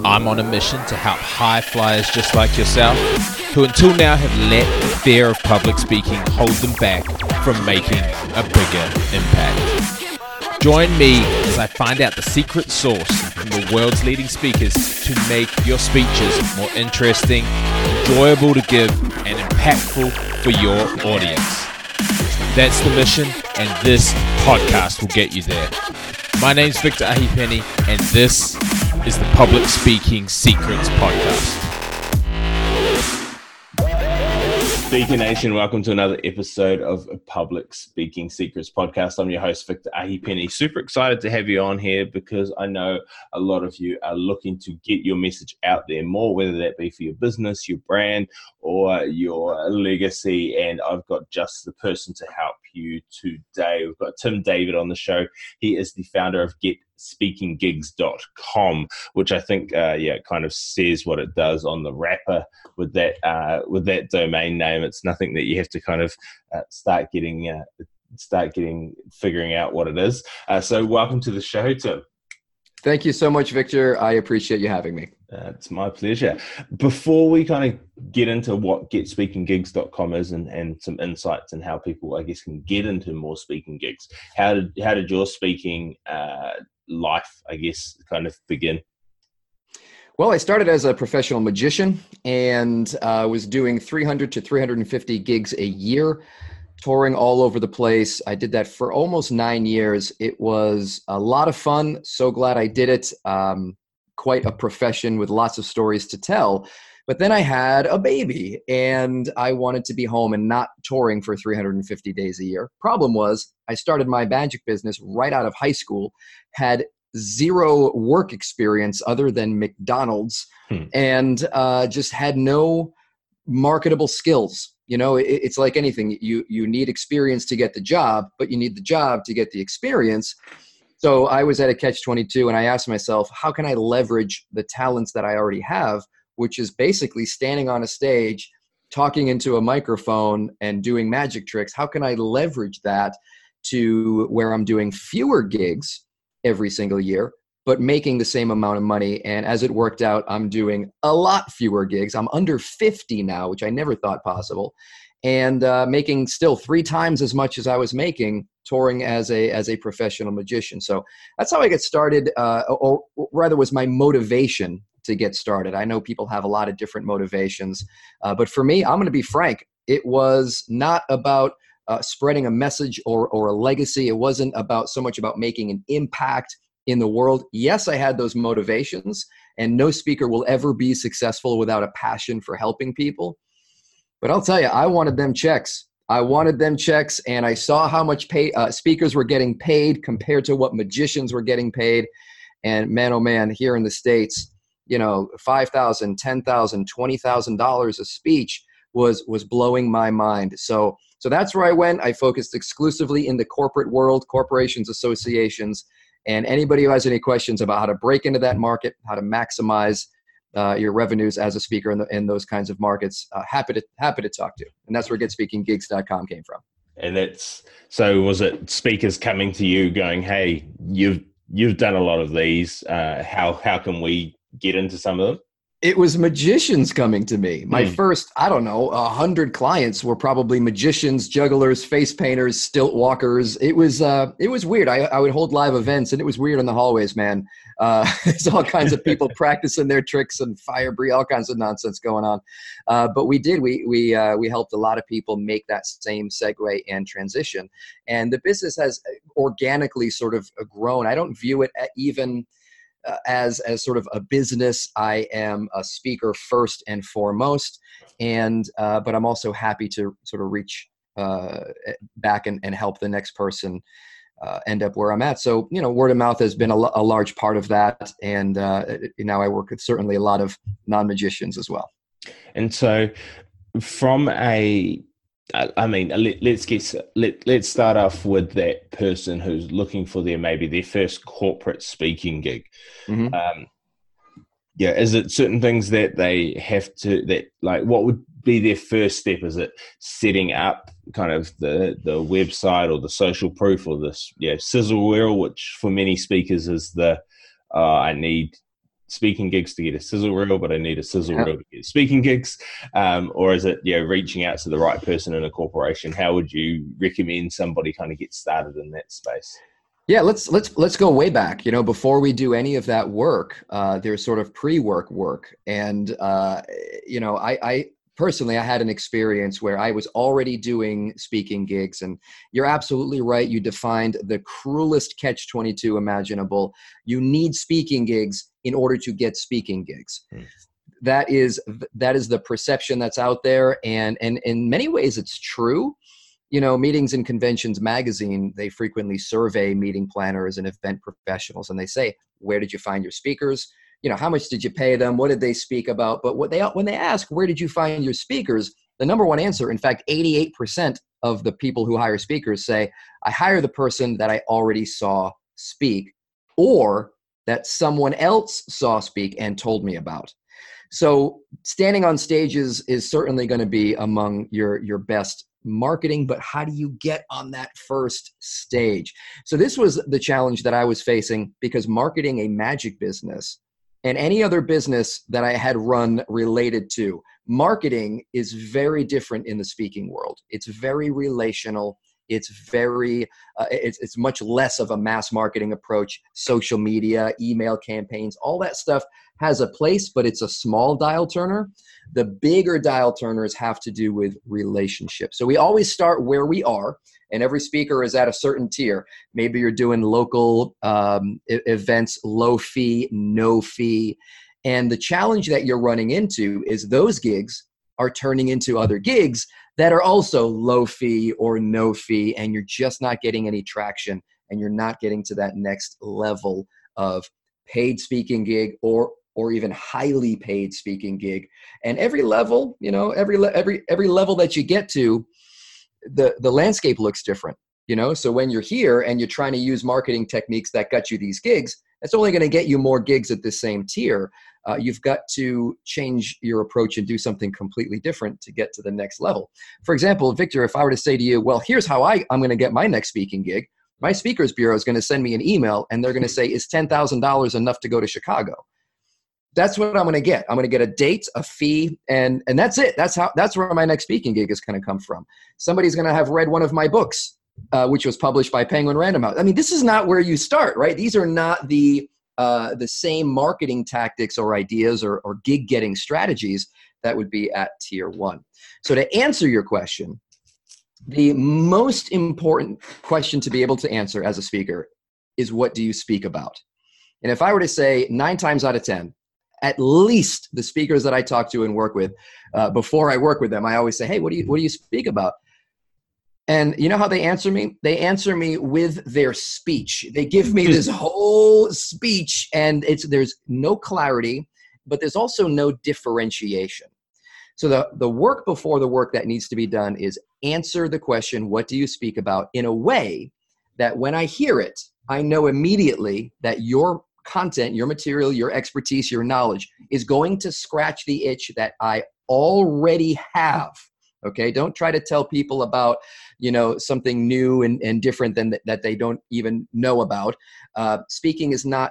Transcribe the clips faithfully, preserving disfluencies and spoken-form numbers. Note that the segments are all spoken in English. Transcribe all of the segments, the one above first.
I'm on a mission to help high flyers just like yourself, who until now have let the fear of public speaking hold them back from making a bigger impact. Join me as I find out the secret sauce from the world's leading speakers to make your speeches more interesting, enjoyable to give, and impactful for your audience. That's the mission, and this podcast will get you there. My name's Victor Ahipeni, and this is the Public Speaking Secrets Podcast. Speaker Nation, welcome to another episode of Public Speaking Secrets Podcast. I'm your host, Victor Ahipeni. Super excited to have you on here because I know a lot of you are looking to get your message out there more, whether that be for your business, your brand, or your legacy. And I've got just the person to help you today. We've got Tim David on the show. He is the founder of get speaking gigs dot com, which I think, uh, yeah, kind of says what it does on the wrapper with that uh, with that domain name. It's nothing that you have to kind of uh, start getting uh, start getting figuring out what it is. Uh, so, welcome to the show, Tim. Thank you so much, Victor. I appreciate you having me. Uh, it's my pleasure. Before we kind of get into what get speaking gigs dot com is and, and some insights and how people, I guess, can get into more speaking gigs, how did how did your speaking uh, life, I guess, kind of begin? Well, I started as a professional magician and uh, was doing three hundred to three hundred fifty gigs a year, touring all over the place. I did that for almost nine years. It was a lot of fun. So glad I did it. Um, quite a profession with lots of stories to tell. But then I had a baby and I wanted to be home and not touring for three hundred fifty days a year. Problem was, I started my magic business right out of high school, had zero work experience other than McDonald's, hmm. and uh, just had no marketable skills. You know, it, it's like anything. You, you need experience to get the job, but you need the job to get the experience. So I was at a catch twenty-two and I asked myself, how can I leverage the talents that I already have, which is basically standing on a stage, talking into a microphone and doing magic tricks. How can I leverage that to where I'm doing fewer gigs every single year, but making the same amount of money? And as it worked out, I'm doing a lot fewer gigs. I'm under fifty now, which I never thought possible, and uh, making still three times as much as I was making touring as a as a professional magician. So that's how I got started, uh, or, or rather was my motivation to get started. I know people have a lot of different motivations, uh, but for me, I'm going to be frank, it was not about uh, spreading a message or or a legacy. It wasn't about so much about making an impact in the world. Yes, I had those motivations, and no speaker will ever be successful without a passion for helping people. But I'll tell you, I wanted them checks. I wanted them checks, and I saw how much pay uh, speakers were getting paid compared to what magicians were getting paid. And man, oh man, here in the States, you know, five thousand dollars, ten thousand dollars, twenty thousand dollars a speech was was blowing my mind. So so that's where I went. I focused exclusively in the corporate world, corporations, associations, and anybody who has any questions about how to break into that market, how to maximize uh, your revenues as a speaker in, the, in those kinds of markets, uh, happy to happy to talk to. And that's where get speaking gigs dot com came from. And that's, so was it speakers coming to you going, hey, you've you've done a lot of these, uh, how how can we get into some of them? It was magicians coming to me. My mm. first, I don't know, a hundred clients were probably magicians, jugglers, face painters, stilt walkers. It was, uh, it was weird. I, I would hold live events, and it was weird in the hallways, man. Uh, there's all kinds of people practicing their tricks and fire breathe, all kinds of nonsense going on. Uh, but we did. We we uh, we helped a lot of people make that same segue and transition, and the business has organically sort of grown. I don't view it even Uh, as as sort of a business. I am a speaker first and foremost, and uh, but I'm also happy to sort of reach uh, back and, and help the next person uh, end up where I'm at. So, you know, word of mouth has been a, a large part of that, and uh, now I work with certainly a lot of non-magicians as well. And so, from a I mean, let, let's get let let's start off with that person who's looking for their maybe their first corporate speaking gig. Mm-hmm. Um, yeah, is it certain things that they have to that like what would be their first step? Is it setting up kind of the the website or the social proof or this yeah sizzle reel, which for many speakers is the uh, I need speaking gigs to get a sizzle reel, but I need a sizzle Yeah. reel to get speaking gigs? Um, or is it, you know, reaching out to the right person in a corporation? How would you recommend somebody kind of get started in that space? Yeah, let's let's let's go way back. You know, before we do any of that work, uh, there's sort of pre-work work, and uh, you know, I, I personally I had an experience where I was already doing speaking gigs, and you're absolutely right. You defined the cruelest catch twenty-two imaginable. You need speaking gigs in order to get speaking gigs. Hmm. That is that is the perception that's out there, and and in many ways it's true. You know, Meetings and Conventions magazine, they frequently survey meeting planners and event professionals, and they say, where did you find your speakers? You know, how much did you pay them? What did they speak about? But what they when they ask, where did you find your speakers? The number one answer, in fact, eighty-eight percent of the people who hire speakers say, I hire the person that I already saw speak, or that someone else saw speak and told me about. So standing on stages is certainly going to be among your, your best marketing, but how do you get on that first stage? So this was the challenge that I was facing, because marketing a magic business and any other business that I had run related to, marketing is very different in the speaking world. It's very relational. It's very, uh, it's, it's much less of a mass marketing approach. Social media, email campaigns, all that stuff has a place, but it's a small dial turner. The bigger dial turners have to do with relationships. So we always start where we are, and every speaker is at a certain tier. Maybe you're doing local um, e- events, low fee, no fee. And the challenge that you're running into is those gigs are turning into other gigs that are also low fee or no fee, and you're just not getting any traction, and you're not getting to that next level of paid speaking gig or or even highly paid speaking gig. And every level, you know, every le- every every level that you get to, the the landscape looks different, you know. So when you're here and you're trying to use marketing techniques that got you these gigs, that's only going to get you more gigs at the same tier. Uh, you've got to change your approach and do something completely different to get to the next level. For example, Victor, if I were to say to you, well, here's how I, I'm going to get my next speaking gig, my speakers bureau is going to send me an email, and they're going to say, is ten thousand dollars enough to go to Chicago? That's what I'm going to get. I'm going to get a date, a fee, and and that's it. That's how. That's where my next speaking gig is going to come from. Somebody's going to have read one of my books, uh, which was published by Penguin Random House. I mean, this is not where you start, right? These are not the uh, the same marketing tactics or ideas or, or gig getting strategies that would be at tier one. So to answer your question, the most important question to be able to answer as a speaker is, what do you speak about? And if I were to say nine times out of ten, at least the speakers that I talk to and work with, uh, before I work with them, I always say, hey, what do you what do you speak about? And you know how they answer me? They answer me with their speech. They give me this whole speech, and it's there's no clarity, but there's also no differentiation. So the, the work before the work that needs to be done is answer the question, what do you speak about, in a way that when I hear it, I know immediately that your content, your material, your expertise, your knowledge is going to scratch the itch that I already have. Okay, don't try to tell people about, you know, something new and, and different than th- that they don't even know about. Uh, speaking is not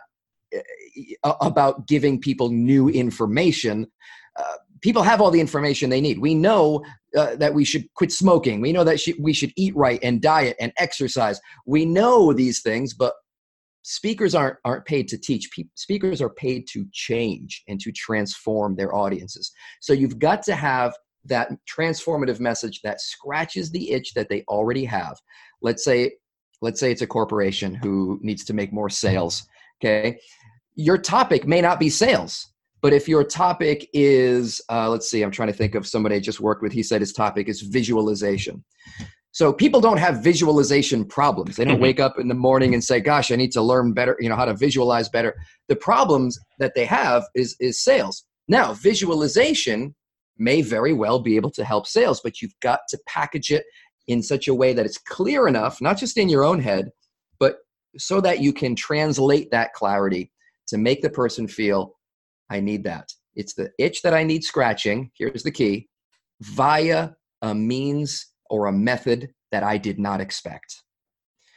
uh, about giving people new information. Uh, people have all the information they need. We know uh, that we should quit smoking. We know that sh- we should eat right and diet and exercise. We know these things, but speakers aren't aren't paid to teach. Pe- speakers are paid to change and to transform their audiences. So you've got to have that transformative message that scratches the itch that they already have. Let's say, let's say it's a corporation who needs to make more sales. Okay, your topic may not be sales, but if your topic is, uh, let's see, I'm trying to think of somebody I just worked with. He said his topic is visualization. So people don't have visualization problems. They don't wake up in the morning and say, gosh, I need to learn better, you know, how to visualize better. The problems that they have is, is sales. Now, visualization may very well be able to help sales, but you've got to package it in such a way that it's clear enough, not just in your own head, but so that you can translate that clarity to make the person feel, I need that. It's the itch that I need scratching. Here's the key: via a means or a method that I did not expect.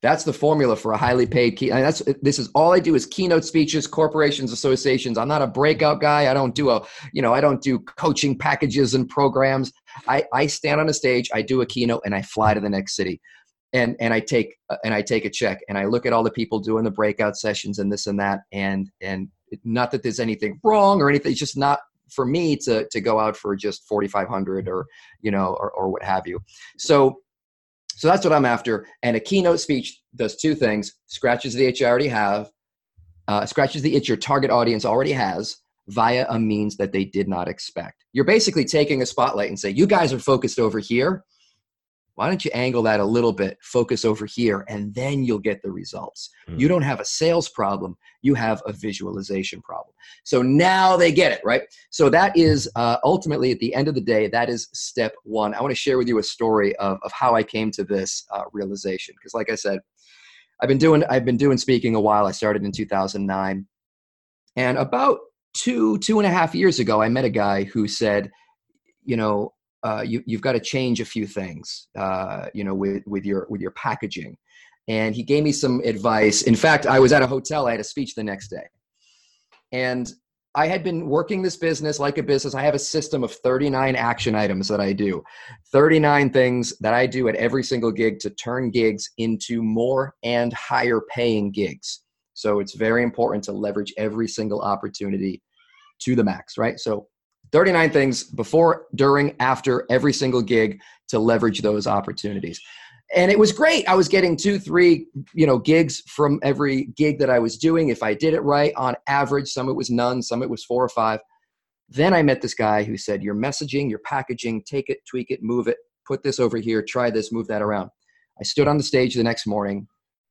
That's the formula for a highly paid key. I mean, that's this is all I do is keynote speeches, corporations, associations. I'm not a breakout guy. I don't do a, you know, I don't do coaching packages and programs. I, I stand on a stage, I do a keynote, and I fly to the next city, and and I take and I take a check, and I look at all the people doing the breakout sessions and this and that, and and not that there's anything wrong or anything. It's just not for me to to go out for just forty-five hundred or you know or or what have you. So. So that's what I'm after. And a keynote speech does two things: scratches the itch I already have, uh, scratches the itch your target audience already has via a means that they did not expect. You're basically taking a spotlight and say, you guys are focused over here. Why don't you angle that a little bit, focus over here, and then you'll get the results. Mm. You don't have a sales problem. You have a visualization problem. So now they get it, right? So that is uh, ultimately, at the end of the day, that is step one. I want to share with you a story of, of how I came to this uh, realization. Because like I said, I've been doing I've been doing speaking a while. I started in two thousand nine. And about two, two and a half years ago, I met a guy who said, you know, Uh, you, you've got to change a few things, uh, you know, with, with your with your packaging. And he gave me some advice. In fact, I was at a hotel. I had a speech the next day. And I had been working this business like a business. I have a system of thirty-nine action items that I do, thirty-nine things that I do at every single gig to turn gigs into more and higher paying gigs. So it's very important to leverage every single opportunity to the max, right? So thirty-nine things before, during, after every single gig to leverage those opportunities. And it was great. I was getting two, three, you know, gigs from every gig that I was doing. If I did it right, on average, some it was none, some it was four or five. Then I met this guy who said, your messaging, your packaging, take it, tweak it, move it, put this over here, try this, move that around. I stood on the stage the next morning,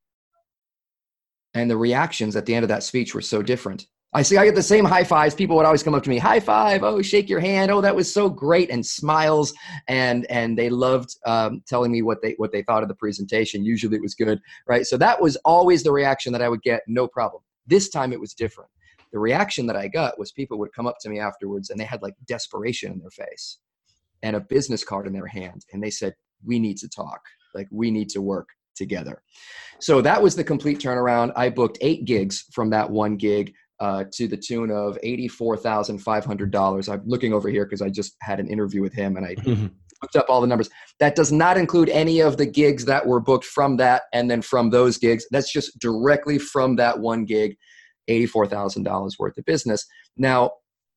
and the reactions at the end of that speech were so different. I see, I get the same high fives. People would always come up to me, high five, oh, shake your hand. Oh, that was so great. And smiles. And, and they loved um, telling me what they, what they thought of the presentation. Usually it was good, right? So that was always the reaction that I would get, no problem. This time it was different. The reaction that I got was people would come up to me afterwards and they had like desperation in their face and a business card in their hand. And they said, we need to talk. Like, we need to work together. So that was the complete turnaround. I booked eight gigs from that one gig. Uh, to the tune of eighty-four thousand five hundred dollars. I'm looking over here because I just had an interview with him and I looked up all the numbers. That does not include any of the gigs that were booked from that and then from those gigs. That's just directly from that one gig, eighty-four thousand dollars worth of business. Now,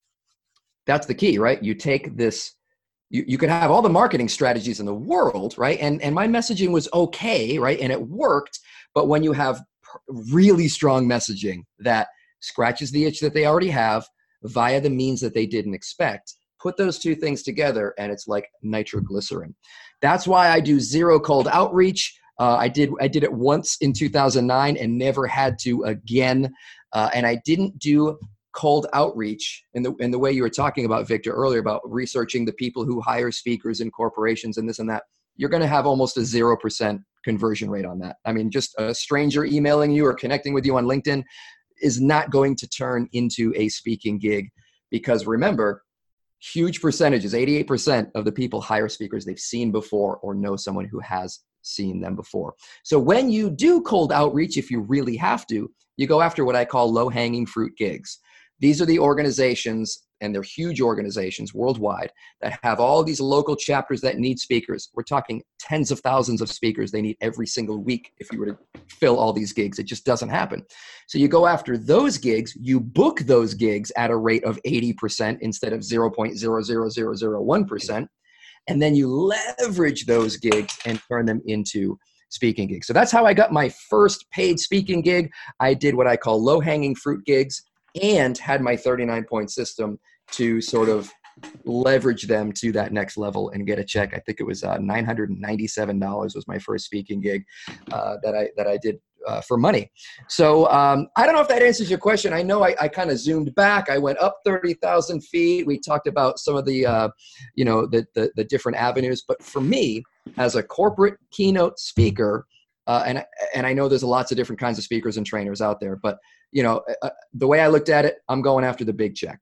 that's the key, right? You take this, you, you could have all the marketing strategies in the world, right? And, and my messaging was okay, right? And it worked. But when you have really strong messaging that scratches the itch that they already have via the means that they didn't expect, put those two things together and it's like nitroglycerin. That's why I do zero cold outreach. Uh, I did I did it once in two thousand nine and never had to again. Uh, and I didn't do cold outreach in the in the way you were talking about, Victor, earlier about researching the people who hire speakers in corporations and this and that. You're going to have almost a zero percent conversion rate on that. I mean, just a stranger emailing you or connecting with you on LinkedIn is not going to turn into a speaking gig, because remember, huge percentages, eighty-eight percent of the people hire speakers they've seen before or know someone who has seen them before. So when you do cold outreach, if you really have to, you go after what I call low-hanging fruit gigs. These are the organizations, and they're huge organizations worldwide, that have all these local chapters that need speakers. We're talking tens of thousands of speakers they need every single week if you were to fill all these gigs. It just doesn't happen. So you go after those gigs, you book those gigs at a rate of eighty percent instead of zero point zero zero zero zero one percent, and then you leverage those gigs and turn them into speaking gigs. So that's how I got my first paid speaking gig. I did what I call low-hanging fruit gigs, and had my thirty-nine point system to sort of leverage them to that next level and get a check. I think it was uh, nine hundred ninety-seven dollars was my first speaking gig uh, that I that I did uh, for money. So um, I don't know if that answers your question. I know I, I kind of zoomed back. I went up thirty thousand feet. We talked about some of the, uh, you know, the, the the different avenues. But for me, as a corporate keynote speaker, uh, and and I know there's lots of different kinds of speakers and trainers out there, but you know, uh, the way I looked at it, I'm going after the big checks.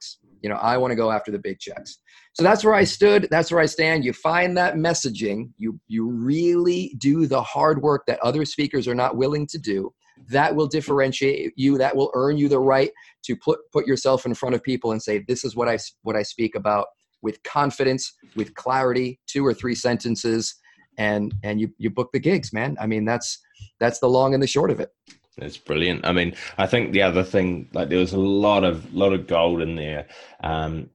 You know, I want to go after the big checks. So that's where I stood. That's where I stand. You find that messaging. You, you really do the hard work that other speakers are not willing to do. That will differentiate you. That will earn you the right to put, put yourself in front of people and say, this is what I, what I speak about, with confidence, with clarity, two or three sentences, and, and you, you book the gigs, man. I mean, that's, that's the long and the short of it. That's brilliant. I mean, I think the other thing, like there was a lot of, lot of gold in there, um,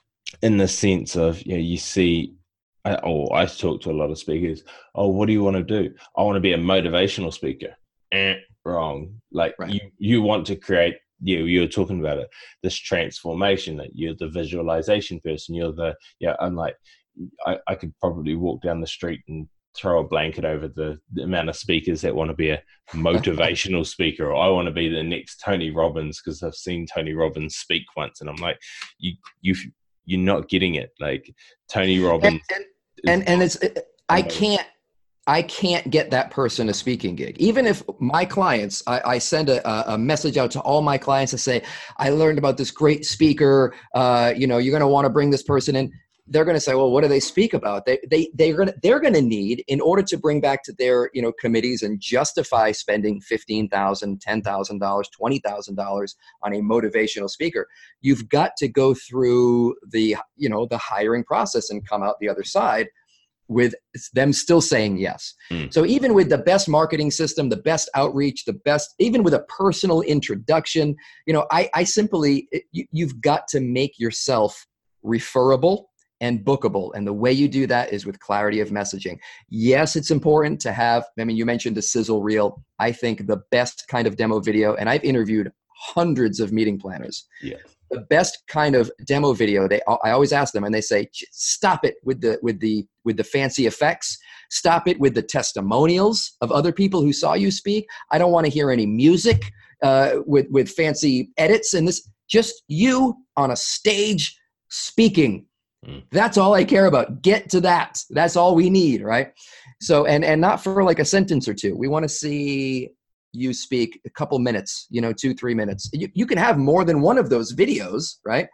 in the sense of, you know, you see, oh, I talk to a lot of speakers. Oh, what do you want to do? I want to be a motivational speaker. Eh, wrong. Like right. you, you want to create, you, you're talking about it, this transformation, that you're the visualization person. You're the, yeah, I'm like, I, I could probably walk down the street and throw a blanket over the, the amount of speakers that want to be a motivational speaker, or I want to be the next Tony Robbins, because I've seen Tony Robbins speak once, and I'm like, you, you, you're not getting it. Like Tony Robbins, and and, and, and it's, it, I can't, I can't get that person a speaking gig. Even if my clients, I, I send a, a message out to all my clients to say, I learned about this great speaker. Uh, you know, you're going to want to bring this person in. They're going to say, well, what do they speak about? They, they, they're going to, they're going to need, in order to bring back to their, you know, committees and justify spending fifteen thousand dollars, ten thousand dollars, twenty thousand dollars on a motivational speaker. You've got to go through the, you know, the hiring process and come out the other side with them still saying yes. Mm. So even with the best marketing system, the best outreach, the best, even with a personal introduction, you know, I, I simply, you, you've got to make yourself referable and bookable. And the way you do that is with clarity of messaging. Yes, it's important to have, I mean, you mentioned the sizzle reel. I think the best kind of demo video, and I've interviewed hundreds of meeting planners. Yeah. The best kind of demo video, they, I always ask them, and they say, stop it with the, with the, with the fancy effects. Stop it with the testimonials of other people who saw you speak. I don't want to hear any music uh, with, with fancy edits and this, just you on a stage speaking. Mm. That's all I care about. Get to that. That's all we need, right? So, and, and not for like a sentence or two. We want to see you speak a couple minutes, you know, two, three minutes. You, you can have more than one of those videos, right?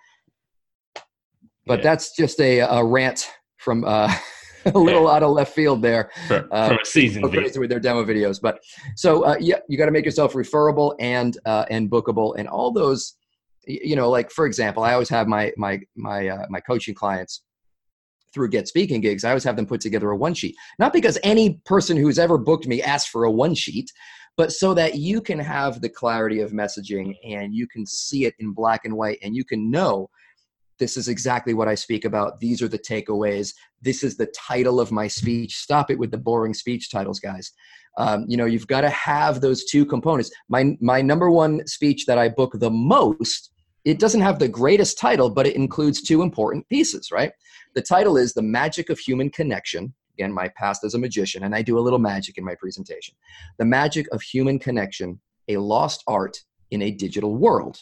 But yeah. That's just a, a rant from uh, a little yeah. out of left field there. From, uh, from a season crazy with their demo videos. But so, uh, yeah, you got to make yourself referable and, uh, and bookable, and all those, you know, like for example, I always have my, my, my, uh, my coaching clients through Get Speaking Gigs. I always have them put together a one sheet, not because any person who's ever booked me asked for a one sheet, but so that you can have the clarity of messaging and you can see it in black and white, and you can know this is exactly what I speak about. These are the takeaways. This is the title of my speech. Stop it with the boring speech titles, guys. Um, you know, you've got to have those two components. My, my number one speech that I book the most, it doesn't have the greatest title, but it includes two important pieces, right? The title is The Magic of Human Connection. Again, my past as a magician, and I do a little magic in my presentation. The Magic of Human Connection, a Lost Art in a Digital World.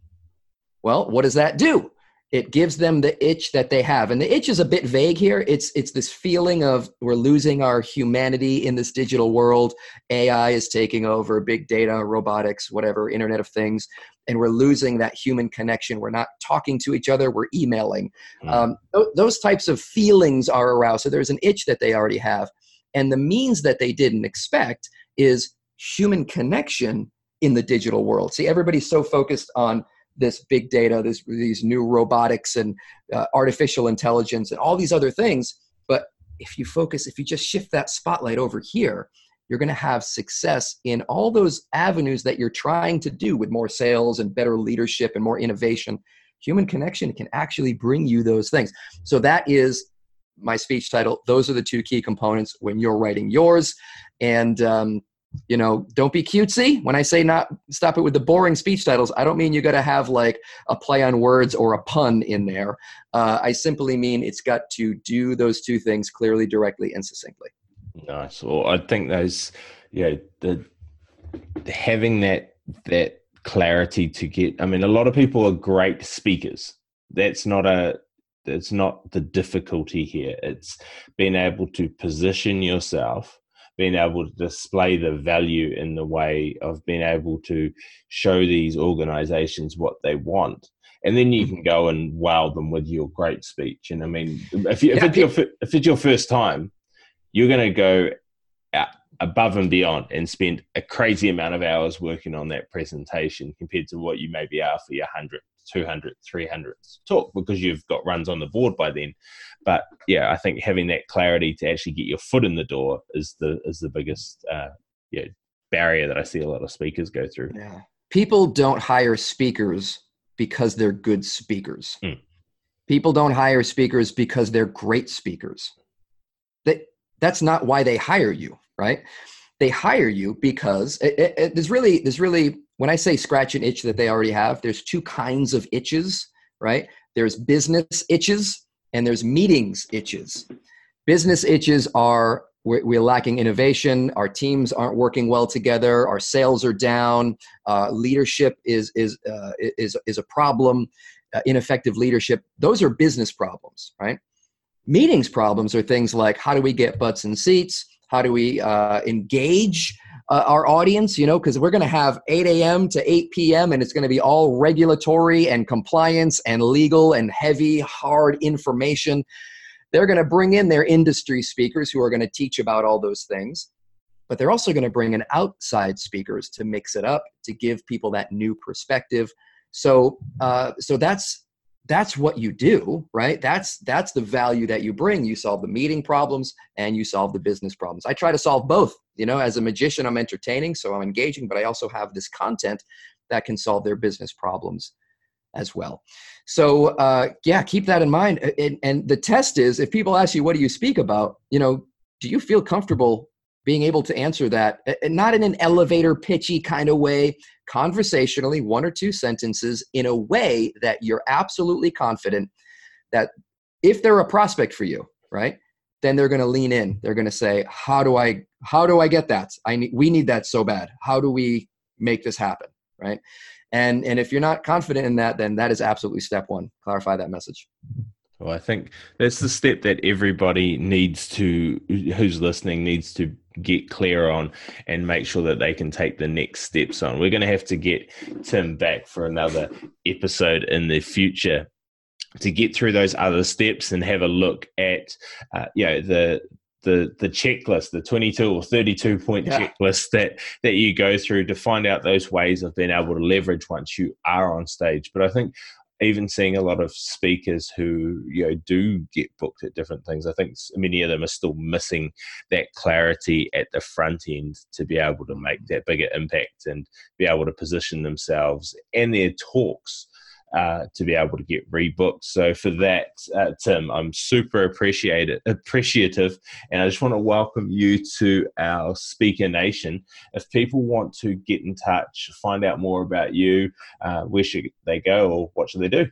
Well, what does that do? It gives them the itch that they have. And the itch is a bit vague here. It's, it's this feeling of we're losing our humanity in this digital world. A I is taking over, big data, robotics, whatever, Internet of Things. And we're losing that human connection. We're not talking to each other. We're emailing. Mm. Um, th- those types of feelings are aroused. So there's an itch that they already have. And the means that they didn't expect is human connection in the digital world. See, everybody's so focused on this big data, this, these new robotics and uh, artificial intelligence and all these other things. But if you focus, if you just shift that spotlight over here, you're going to have success in all those avenues that you're trying to do with more sales and better leadership and more innovation. Human connection can actually bring you those things. So that is my speech title. Those are the two key components when you're writing yours. And, um, you know, don't be cutesy. When I say not stop it with the boring speech titles, I don't mean you got to have like a play on words or a pun in there. Uh, I simply mean it's got to do those two things clearly, directly, and succinctly. Nice. Well, I think those, yeah, the, the having that that clarity to get. I mean, a lot of people are great speakers. That's not a. That's not the difficulty here. It's being able to position yourself, being able to display the value in the way of being able to show these organizations what they want, and then you can go and wow them with your great speech. And I mean, if, you, if, Yeah, it's, your, if it's your first time, you're going to go out above and beyond and spend a crazy amount of hours working on that presentation compared to what you maybe are for your one hundred, two hundred, three hundred talk, because you've got runs on the board by then. But yeah, I think having that clarity to actually get your foot in the door is the is the biggest uh, yeah, barrier that I see a lot of speakers go through. Yeah. People don't hire speakers because they're good speakers. Mm. People don't hire speakers because they're great speakers. That that's not why they hire you, right? They hire you because it, it, it, there's really, there's really, when I say scratch an itch that they already have, there's two kinds of itches, right? There's business itches and there's meetings itches. Business itches are, we're, we're lacking innovation. Our teams aren't working well together. Our sales are down. Uh, leadership is, is, uh, is, is a problem. Uh, ineffective leadership. Those are business problems, right? Meetings problems are things like, how do we get butts in seats? How do we uh, engage uh, our audience? You know, because we're going to have eight a.m. to eight p.m. and it's going to be all regulatory and compliance and legal and heavy, hard information. They're going to bring in their industry speakers who are going to teach about all those things, but they're also going to bring in outside speakers to mix it up, to give people that new perspective. So, uh, so that's that's what you do, right? That's that's the value that you bring. You solve the meeting problems and you solve the business problems. I try to solve both. You know, as a magician, I'm entertaining, so I'm engaging, but I also have this content that can solve their business problems as well. So, uh, yeah, keep that in mind. And, and the test is, if people ask you, what do you speak about? You know, do you feel comfortable being able to answer that, and not in an elevator pitchy kind of way, conversationally, one or two sentences in a way that you're absolutely confident that if they're a prospect for you, right, then they're going to lean in. They're going to say, how do I, how do I get that? I need, we need that so bad. How do we make this happen? Right. And, and if you're not confident in that, then that is absolutely step one. Clarify that message. Well, I think that's the step that everybody needs to, who's listening, needs to get clear on and make sure that they can take the next steps on. We're going to have to get Tim back for another episode in the future to get through those other steps and have a look at, uh, you know, the the the checklist, the twenty-two or thirty-two point yeah. checklist that that you go through to find out those ways of being able to leverage once you are on stage. But I think even seeing a lot of speakers who, you know, do get booked at different things, I think many of them are still missing that clarity at the front end to be able to make that bigger impact and be able to position themselves and their talks uh, to be able to get rebooked. So for that, uh, Tim, I'm super appreciated, appreciative, and I just want to welcome you to our Speaker Nation. If people want to get in touch, find out more about you, uh, where should they go or what should they do?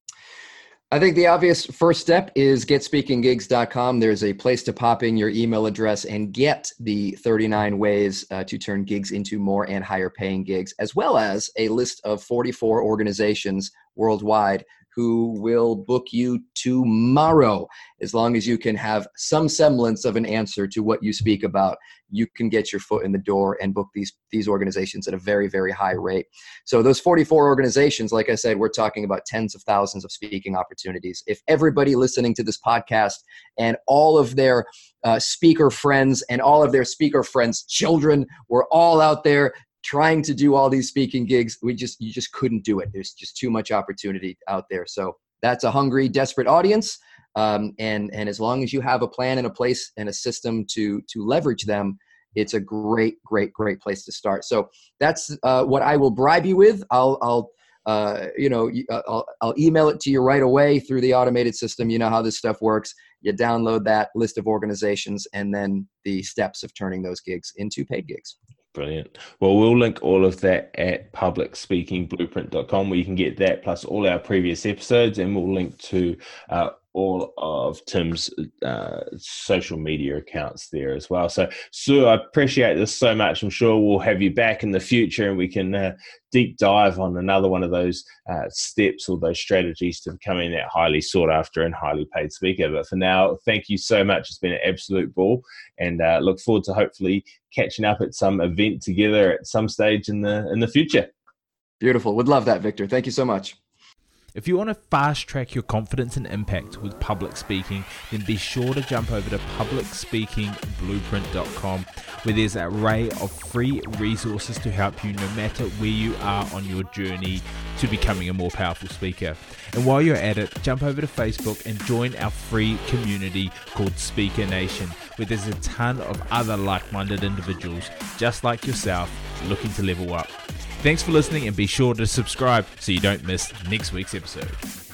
I think the obvious first step is get speaking gigs dot com. There's a place to pop in your email address and get the thirty-nine ways uh, to turn gigs into more and higher paying gigs, as well as a list of forty-four organizations worldwide who will book you tomorrow. As long as you can have some semblance of an answer to what you speak about, you can get your foot in the door and book these, these organizations at a very, very high rate. So those forty-four organizations, like I said, we're talking about tens of thousands of speaking opportunities. If everybody listening to this podcast and all of their uh, speaker friends and all of their speaker friends' children were all out there trying to do all these speaking gigs, we just, you just couldn't do it. There's just too much opportunity out there. So that's a hungry, desperate audience. Um, and, and as long as you have a plan and a place and a system to, to leverage them, it's a great, great, great place to start. So that's uh, what I will bribe you with. I'll, I'll, uh, you know, I'll, I'll email it to you right away through the automated system. You know how this stuff works. You download that list of organizations and then the steps of turning those gigs into paid gigs. Brilliant. Well, we'll link all of that at public speaking blueprint dot com, where you can get that plus all our previous episodes, and we'll link to uh, all of Tim's uh, social media accounts there as well. So, Sue, I appreciate this so much. I'm sure we'll have you back in the future and we can uh, deep dive on another one of those uh, steps or those strategies to becoming that highly sought after and highly paid speaker. But for now, thank you so much. It's been an absolute ball, and uh, look forward to hopefully catching up at some event together at some stage in the in the future. Beautiful. Would love that, Victor. Thank you so much. If you want to fast track your confidence and impact with public speaking, then be sure to jump over to public speaking blueprint dot com, where there's an array of free resources to help you no matter where you are on your journey to becoming a more powerful speaker. And while you're at it, jump over to Facebook and join our free community called Speaker Nation, where there's a ton of other like-minded individuals just like yourself looking to level up. Thanks for listening, and be sure to subscribe so you don't miss next week's episode.